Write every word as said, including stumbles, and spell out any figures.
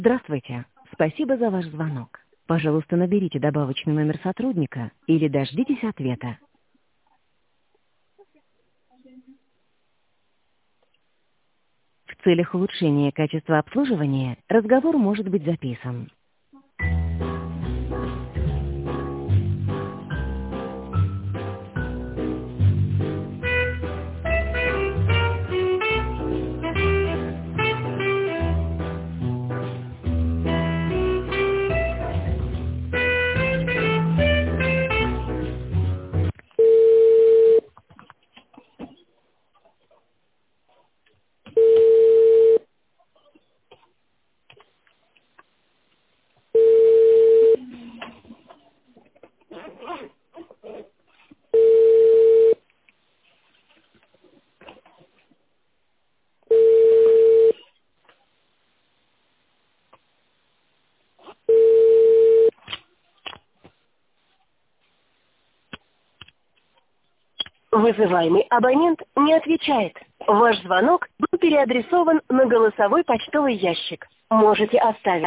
Здравствуйте. Спасибо за ваш звонок. Пожалуйста, наберите добавочный номер сотрудника или дождитесь ответа. В целях улучшения качества обслуживания разговор может быть записан. Вызываемый абонент не отвечает. Ваш звонок был переадресован на голосовой почтовый ящик. Можете оставить